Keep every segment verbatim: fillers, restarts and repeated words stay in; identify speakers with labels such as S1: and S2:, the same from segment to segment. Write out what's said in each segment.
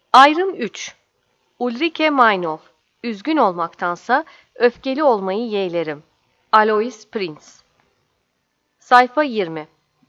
S1: Ayrım üç. Ulrike Meinhof. Üzgün olmaktansa öfkeli olmayı yeğlerim. Alois Prinz. Sayfa yirmi.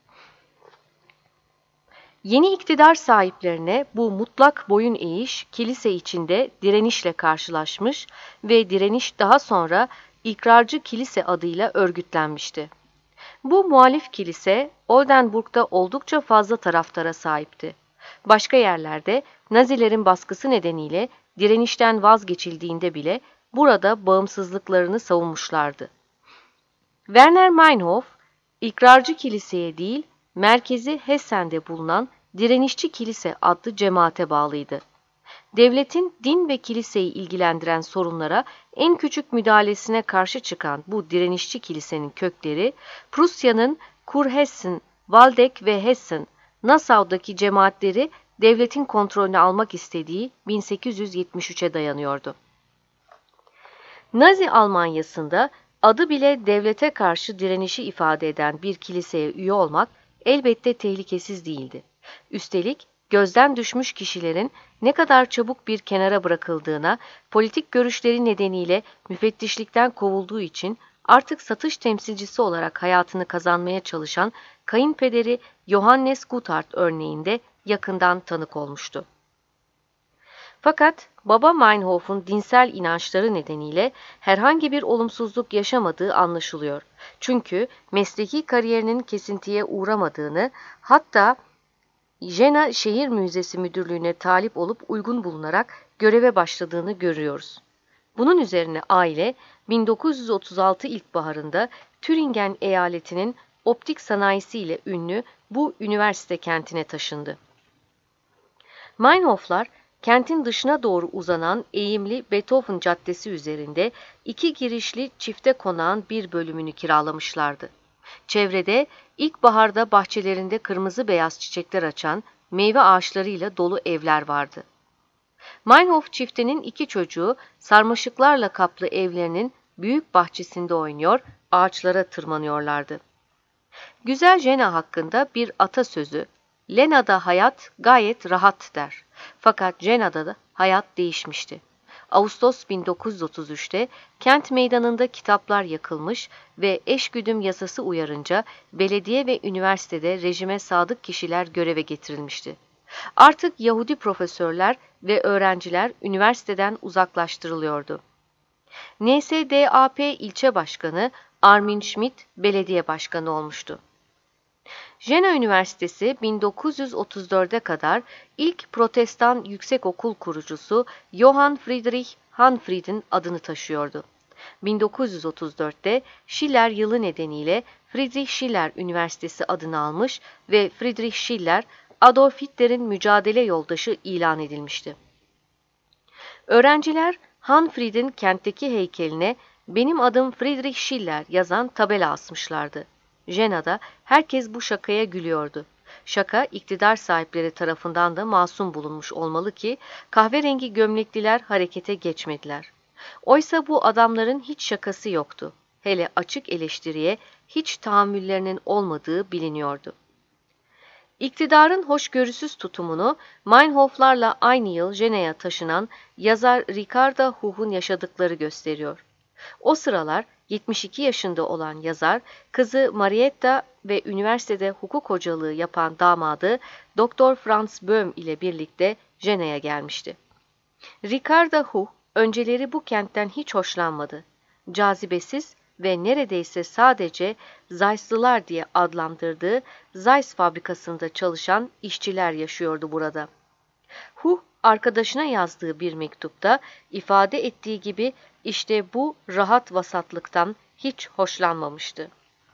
S1: Yeni iktidar sahiplerine bu mutlak boyun eğiş kilise içinde direnişle karşılaşmış ve direniş daha sonra İkrarcı Kilise adıyla örgütlenmişti. Bu muhalif kilise Oldenburg'da oldukça fazla taraftara sahipti. Başka yerlerde Nazilerin baskısı nedeniyle direnişten vazgeçildiğinde bile burada bağımsızlıklarını savunmuşlardı. Werner Meinhof, İkrarcı Kilise'ye değil, merkezi Hessen'de bulunan Direnişçi Kilise adlı cemaate bağlıydı. Devletin din ve kiliseyi ilgilendiren sorunlara en küçük müdahalesine karşı çıkan bu direnişçi kilisenin kökleri, Prusya'nın Kurhessen, Waldeck ve Hessen, Nassau'daki cemaatleri devletin kontrolünü almak istediği bin sekiz yüz yetmiş üçe dayanıyordu. Nazi Almanyası'nda adı bile devlete karşı direnişi ifade eden bir kiliseye üye olmak elbette tehlikesiz değildi. Üstelik gözden düşmüş kişilerin ne kadar çabuk bir kenara bırakıldığına, politik görüşleri nedeniyle müfettişlikten kovulduğu için artık satış temsilcisi olarak hayatını kazanmaya çalışan kayınpederi Johannes Guthard örneğinde yakından tanık olmuştu. Fakat baba Meinhof'un dinsel inançları nedeniyle herhangi bir olumsuzluk yaşamadığı anlaşılıyor. Çünkü mesleki kariyerinin kesintiye uğramadığını, hatta Jena Şehir Müzesi Müdürlüğü'ne talip olup uygun bulunarak göreve başladığını görüyoruz. Bunun üzerine aile bin dokuz yüz otuz altı ilkbaharında Türingen eyaletinin optik sanayisiyle ünlü bu üniversite kentine taşındı. Meinhoflar, kentin dışına doğru uzanan eğimli Beethoven Caddesi üzerinde iki girişli çifte konağın bir bölümünü kiralamışlardı. Çevrede ilkbaharda bahçelerinde kırmızı beyaz çiçekler açan meyve ağaçlarıyla dolu evler vardı. Meinhof çiftinin iki çocuğu sarmaşıklarla kaplı evlerinin büyük bahçesinde oynuyor, ağaçlara tırmanıyorlardı. Güzel Jena hakkında bir atasözü, Lena'da hayat gayet rahat der. Fakat Jena'da da hayat değişmişti. Ağustos bin dokuz yüz otuz üçte kent meydanında kitaplar yakılmış ve eşgüdüm yasası uyarınca belediye ve üniversitede rejime sadık kişiler göreve getirilmişti. Artık Yahudi profesörler ve öğrenciler üniversiteden uzaklaştırılıyordu. N S D A P ilçe başkanı Armin Schmidt belediye başkanı olmuştu. Jena Üniversitesi bin dokuz yüz otuz dörde kadar ilk Protestan yüksekokul kurucusu Johann Friedrich Hanfried'in adını taşıyordu. bin dokuz yüz otuz dörtte Schiller yılı nedeniyle Friedrich Schiller Üniversitesi adını almış ve Friedrich Schiller, Adolf Hitler'in mücadele yoldaşı ilan edilmişti. Öğrenciler Hanfried'in kentteki heykeline "Benim adım Friedrich Schiller" yazan tabela asmışlardı. Jena'da herkes bu şakaya gülüyordu. Şaka iktidar sahipleri tarafından da masum bulunmuş olmalı ki kahverengi gömlekliler harekete geçmediler. Oysa bu adamların hiç şakası yoktu. Hele açık eleştiriye hiç tahammüllerinin olmadığı biliniyordu. İktidarın hoşgörüsüz tutumunu Meinhoflarla aynı yıl Jena'ya taşınan yazar Ricarda Huch'un yaşadıkları gösteriyor. O sıralar yetmiş iki yaşında olan yazar, kızı Marietta ve üniversitede hukuk hocalığı yapan damadı Doktor Franz Böhm ile birlikte Jena'ya gelmişti. Ricarda Huch, önceleri bu kentten hiç hoşlanmadı. Cazibesiz ve neredeyse sadece Zeiss'lılar diye adlandırdığı Zeiss fabrikasında çalışan işçiler yaşıyordu burada. Huch, arkadaşına yazdığı bir mektupta ifade ettiği gibi işte bu rahat vasatlıktan hiç hoşlanmamıştı.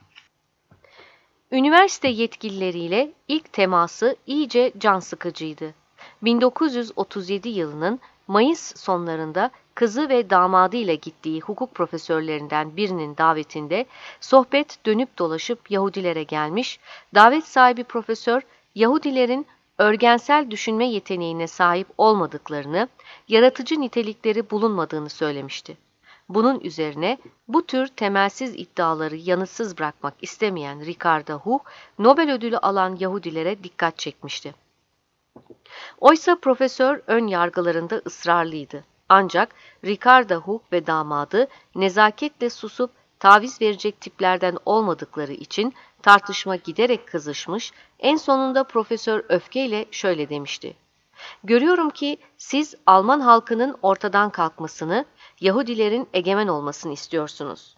S1: Üniversite yetkilileriyle ilk teması iyice can sıkıcıydı. bin dokuz yüz otuz yedi yılının Mayıs sonlarında kızı ve damadıyla gittiği hukuk profesörlerinden birinin davetinde sohbet dönüp dolaşıp Yahudilere gelmiş, davet sahibi profesör Yahudilerin örgensel düşünme yeteneğine sahip olmadıklarını, yaratıcı nitelikleri bulunmadığını söylemişti. Bunun üzerine bu tür temelsiz iddiaları yanıtsız bırakmak istemeyen Ricarda Huch, Nobel ödülü alan Yahudilere dikkat çekmişti. Oysa profesör ön yargılarında ısrarlıydı. Ancak Ricardo Hugh ve damadı nezaketle susup taviz verecek tiplerden olmadıkları için tartışma giderek kızışmış, en sonunda profesör öfkeyle şöyle demişti: "Görüyorum ki siz Alman halkının ortadan kalkmasını, Yahudilerin egemen olmasını istiyorsunuz."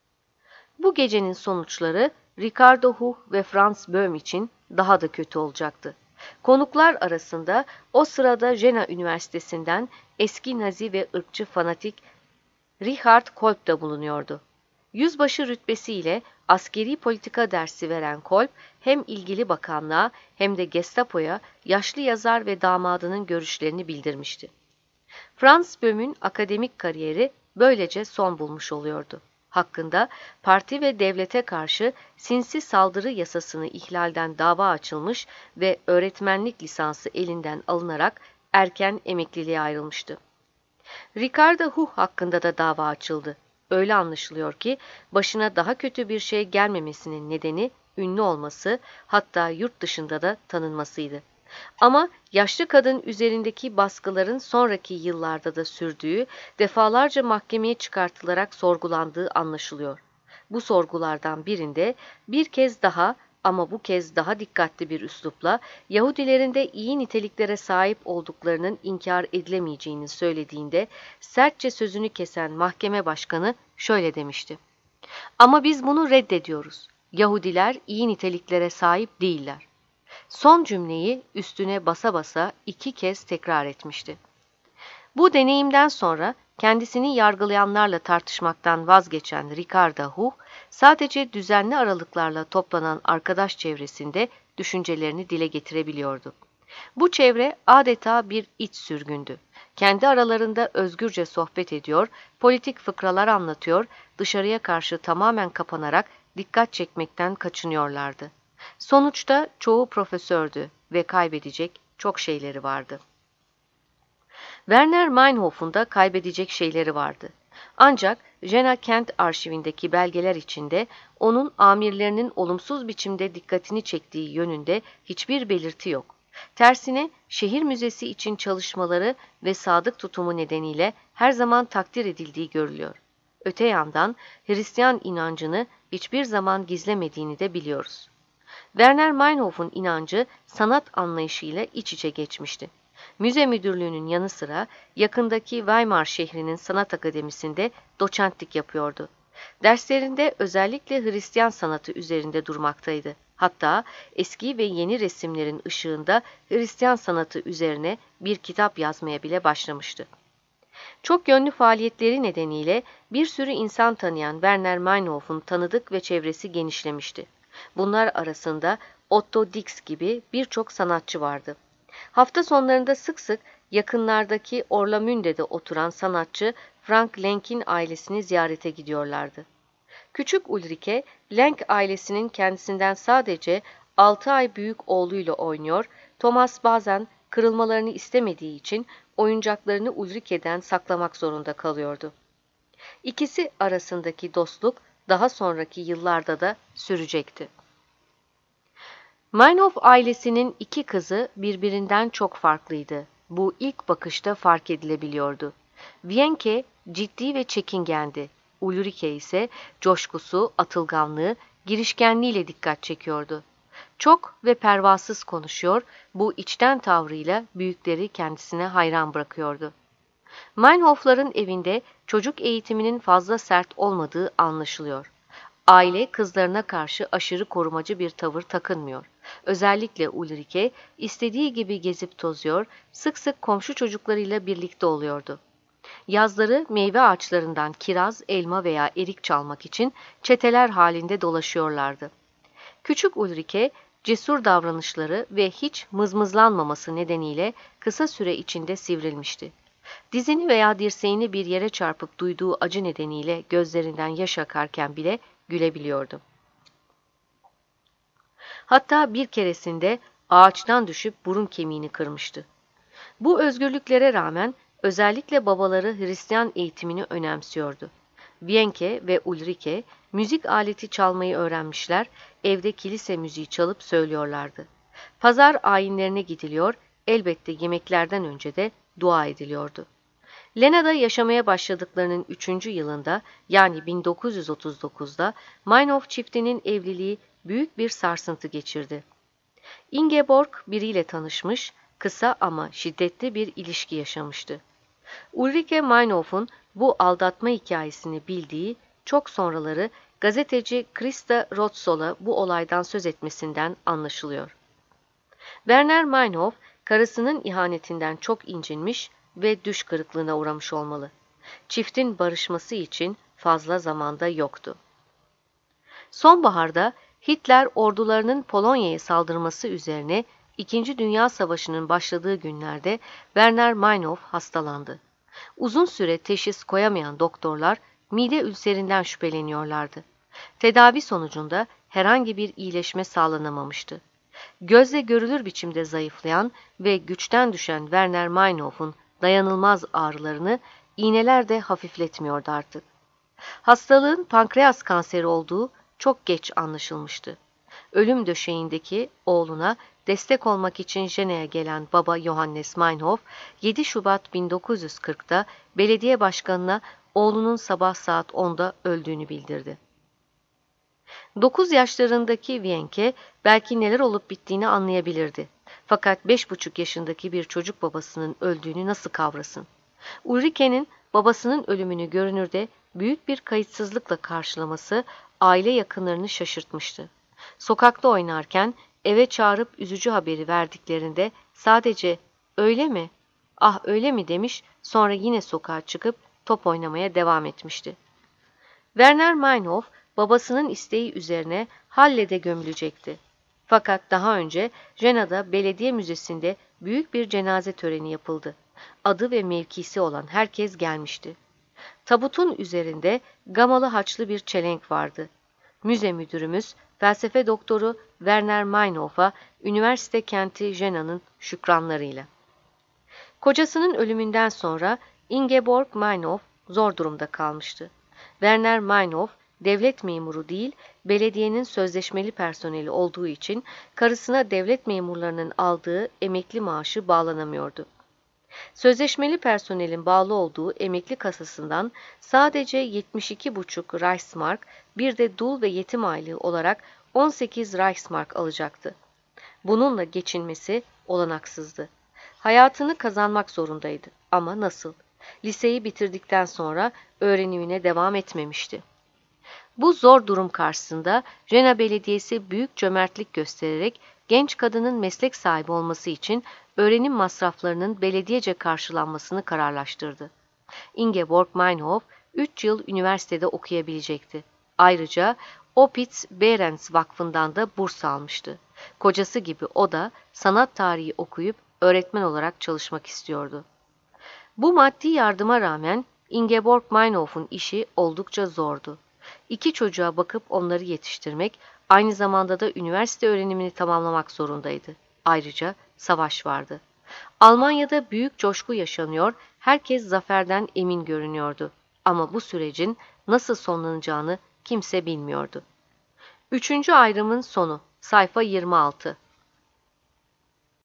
S1: Bu gecenin sonuçları Ricardo Hugh ve Franz Böhm için daha da kötü olacaktı. Konuklar arasında o sırada Jena Üniversitesi'nden eski Nazi ve ırkçı fanatik Richard Kolb da bulunuyordu. Yüzbaşı rütbesiyle askeri politika dersi veren Kolb, hem ilgili bakanlığa hem de Gestapo'ya yaşlı yazar ve damadının görüşlerini bildirmişti. Franz Böhm'ün akademik kariyeri böylece son bulmuş oluyordu. Hakkında parti ve devlete karşı sinsi saldırı yasasını ihlalden dava açılmış ve öğretmenlik lisansı elinden alınarak erken emekliliğe ayrılmıştı. Ricardo Hugh hakkında da dava açıldı. Öyle anlaşılıyor ki başına daha kötü bir şey gelmemesinin nedeni ünlü olması, hatta yurt dışında da tanınmasıydı. Ama yaşlı kadın üzerindeki baskıların sonraki yıllarda da sürdüğü, defalarca mahkemeye çıkartılarak sorgulandığı anlaşılıyor. Bu sorgulardan birinde bir kez daha, ama bu kez daha dikkatli bir üslupla, Yahudilerin de iyi niteliklere sahip olduklarının inkar edilemeyeceğini söylediğinde sertçe sözünü kesen mahkeme başkanı şöyle demişti: "Ama biz bunu reddediyoruz. Yahudiler iyi niteliklere sahip değiller." Son cümleyi üstüne basa basa iki kez tekrar etmişti. Bu deneyimden sonra kendisini yargılayanlarla tartışmaktan vazgeçen Ricardo Hugh, sadece düzenli aralıklarla toplanan arkadaş çevresinde düşüncelerini dile getirebiliyordu. Bu çevre adeta bir iç sürgündü. Kendi aralarında özgürce sohbet ediyor, politik fıkralar anlatıyor, dışarıya karşı tamamen kapanarak dikkat çekmekten kaçınıyorlardı. Sonuçta çoğu profesördü ve kaybedecek çok şeyleri vardı. Werner Meinhof'un da kaybedecek şeyleri vardı. Ancak Jena Kent arşivindeki belgeler içinde onun amirlerinin olumsuz biçimde dikkatini çektiği yönünde hiçbir belirti yok. Tersine şehir müzesi için çalışmaları ve sadık tutumu nedeniyle her zaman takdir edildiği görülüyor. Öte yandan Hristiyan inancını hiçbir zaman gizlemediğini de biliyoruz. Werner Meinhof'un inancı sanat anlayışıyla iç içe geçmişti. Müze müdürlüğünün yanı sıra yakındaki Weimar şehrinin sanat akademisinde doçentlik yapıyordu. Derslerinde özellikle Hristiyan sanatı üzerinde durmaktaydı. Hatta eski ve yeni resimlerin ışığında Hristiyan sanatı üzerine bir kitap yazmaya bile başlamıştı. Çok yönlü faaliyetleri nedeniyle bir sürü insan tanıyan Werner Meinhof'un tanıdık ve çevresi genişlemişti. Bunlar arasında Otto Dix gibi birçok sanatçı vardı. Hafta sonlarında sık sık yakınlardaki Orlamünde'de oturan sanatçı Frank Lenk'in ailesini ziyarete gidiyorlardı. Küçük Ulrike, Lenk ailesinin kendisinden sadece altı ay büyük oğluyla oynuyor, Thomas bazen kırılmalarını istemediği için oyuncaklarını Ulrike'den saklamak zorunda kalıyordu. İkisi arasındaki dostluk daha sonraki yıllarda da sürecekti. Meinhof ailesinin iki kızı birbirinden çok farklıydı. Bu ilk bakışta fark edilebiliyordu. Wienke ciddi ve çekingendi. Ulrike ise coşkusu, atılganlığı, girişkenliğiyle dikkat çekiyordu. Çok ve pervasız konuşuyor, bu içten tavrıyla büyükleri kendisine hayran bırakıyordu. Meinhof'ların evinde çocuk eğitiminin fazla sert olmadığı anlaşılıyor. Aile kızlarına karşı aşırı korumacı bir tavır takınmıyor. Özellikle Ulrike istediği gibi gezip tozuyor, sık sık komşu çocuklarıyla birlikte oluyordu. Yazları meyve ağaçlarından kiraz, elma veya erik çalmak için çeteler halinde dolaşıyorlardı. Küçük Ulrike, cesur davranışları ve hiç mızmızlanmaması nedeniyle kısa süre içinde sivrilmişti. Dizini veya dirseğini bir yere çarpıp duyduğu acı nedeniyle gözlerinden yaş akarken bile gülebiliyordu. Hatta bir keresinde ağaçtan düşüp burun kemiğini kırmıştı. Bu özgürlüklere rağmen özellikle babaları Hristiyan eğitimini önemsiyordu. Wienke ve Ulrike müzik aleti çalmayı öğrenmişler, evde kilise müziği çalıp söylüyorlardı. Pazar ayinlerine gidiliyor, elbette yemeklerden önce de dua ediliyordu. Lena'da yaşamaya başladıklarının üçüncü yılında yani bin dokuz yüz otuz dokuzda Meinhof çiftinin evliliği büyük bir sarsıntı geçirdi. Ingeborg biriyle tanışmış, kısa ama şiddetli bir ilişki yaşamıştı. Ulrike Meinhof'un bu aldatma hikayesini bildiği çok sonraları gazeteci Christa Rotsol'a bu olaydan söz etmesinden anlaşılıyor. Werner Meinhof, karısının ihanetinden çok incinmiş ve düş kırıklığına uğramış olmalı. Çiftin barışması için fazla zamanda yoktu. Sonbaharda Hitler ordularının Polonya'ya saldırması üzerine İkinci Dünya Savaşı'nın başladığı günlerde Werner Meinhof hastalandı. Uzun süre teşhis koyamayan doktorlar mide ülserinden şüpheleniyorlardı. Tedavi sonucunda herhangi bir iyileşme sağlanamamıştı. Gözle görülür biçimde zayıflayan ve güçten düşen Werner Meinhof'un dayanılmaz ağrılarını iğneler de hafifletmiyordu artık. Hastalığın pankreas kanseri olduğu çok geç anlaşılmıştı. Ölüm döşeğindeki oğluna destek olmak için Jena'ya gelen baba Johannes Meinhof, yedi Şubat bin dokuz yüz kırkta belediye başkanına oğlunun sabah saat onda öldüğünü bildirdi. Dokuz yaşlarındaki Wienke belki neler olup bittiğini anlayabilirdi. Fakat beş buçuk yaşındaki bir çocuk babasının öldüğünü nasıl kavrasın? Ulrike'nin babasının ölümünü görünürde büyük bir kayıtsızlıkla karşılaması aile yakınlarını şaşırtmıştı. Sokakta oynarken eve çağırıp üzücü haberi verdiklerinde sadece "Öyle mi? Ah öyle mi?" demiş, sonra yine sokağa çıkıp top oynamaya devam etmişti. Werner Meinhof babasının isteği üzerine Halle'de gömülecekti. Fakat daha önce Jena'da belediye müzesinde büyük bir cenaze töreni yapıldı. Adı ve mevkisi olan herkes gelmişti. Tabutun üzerinde gamalı haçlı bir çelenk vardı. Müze müdürümüz, felsefe doktoru Werner Meinhof'a üniversite kenti Jena'nın şükranlarıyla. Kocasının ölümünden sonra Ingeborg Meinhof zor durumda kalmıştı. Werner Meinhof, devlet memuru değil, belediyenin sözleşmeli personeli olduğu için karısına devlet memurlarının aldığı emekli maaşı bağlanamıyordu. Sözleşmeli personelin bağlı olduğu emekli kasasından sadece yetmiş iki buçuk Reichsmark, bir de dul ve yetim aylığı olarak on sekiz Reichsmark alacaktı. Bununla geçinmesi olanaksızdı. Hayatını kazanmak zorundaydı. Ama nasıl? Liseyi bitirdikten sonra öğrenimine devam etmemişti. Bu zor durum karşısında Jena Belediyesi büyük cömertlik göstererek genç kadının meslek sahibi olması için öğrenim masraflarının belediyece karşılanmasını kararlaştırdı. Ingeborg Meinhof üç yıl üniversitede okuyabilecekti. Ayrıca Opitz Behrens Vakfı'ndan da burs almıştı. Kocası gibi o da sanat tarihi okuyup öğretmen olarak çalışmak istiyordu. Bu maddi yardıma rağmen Ingeborg Meinhof'un işi oldukça zordu. İki çocuğa bakıp onları yetiştirmek, aynı zamanda da üniversite öğrenimini tamamlamak zorundaydı. Ayrıca savaş vardı. Almanya'da büyük coşku yaşanıyor, herkes zaferden emin görünüyordu. Ama bu sürecin nasıl sonlanacağını kimse bilmiyordu. Üçüncü ayrımın sonu, sayfa yirmi altı.